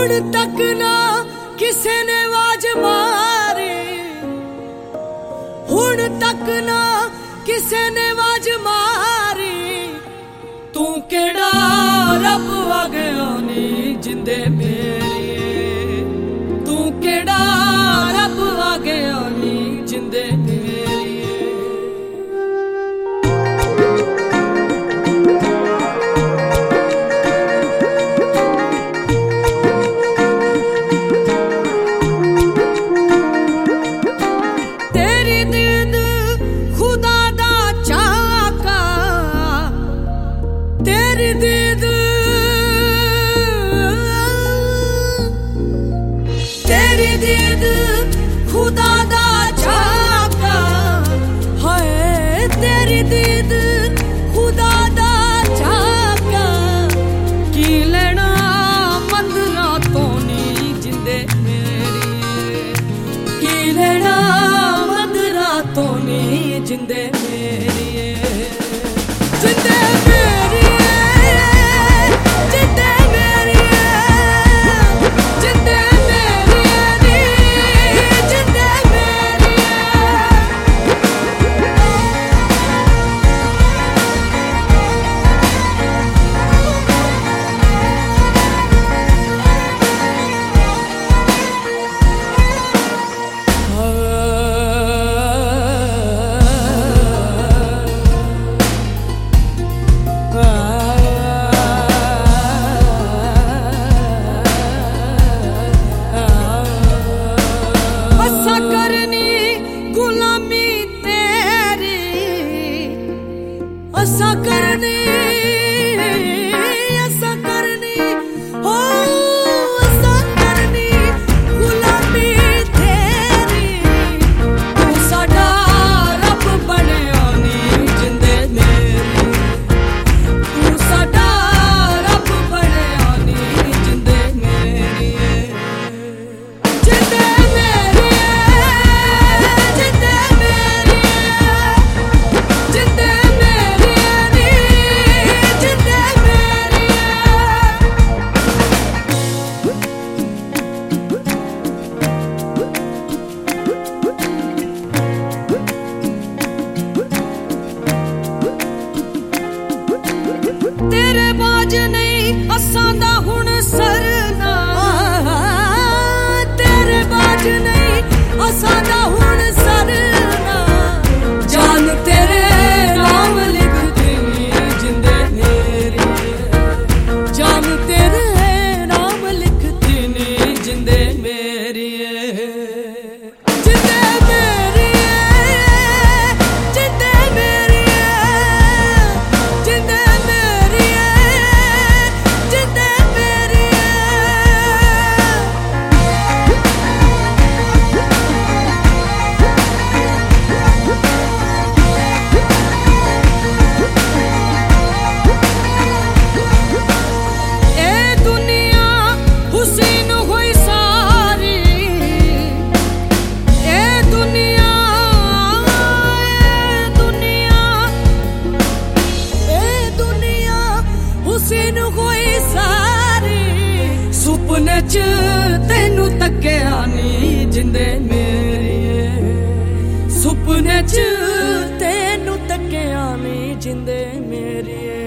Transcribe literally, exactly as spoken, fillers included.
हुण तक ना किसे ने आवाज मारी, हुण तक ना किसे ने आवाज मारी। तू केड़ा रब वगया नी जिंदे मेरी, तू केड़ा रब वगया नी जिंदे मेरी। खुदा दा झाका है तेरी दीद, खुदा दा झाका की लेना मंदरा तो नी जिंदे मेरी, की लेना मंदरा तो नी जिंदे मेरी, जिंदे मेरी जिंदे मेरी जिंदे असा करनी असा करनी हो असा करनी गुलामी तेरी। तू साडा रब बनया नी जिंदे मेरी, तू साडा रब बनया नी जिंदे मेरी, जिंदे मेरी जिंदे मेरी जिंदे तेरे बाज नहीं असां दा हुण सरना, तेरे बाज नहीं असां दा हुण सरना। जान तेरे नाम लिख दी जिंदे मेरी, जान तेरे नाम लिख दी जिंदे मेरी, जिंदे मेरी जिंदे मेरी जिंदे सुपने च तेनू तक्या नी जिंदे मेरी, सुपने च तेनू तक्या नी जिंदे मेरी।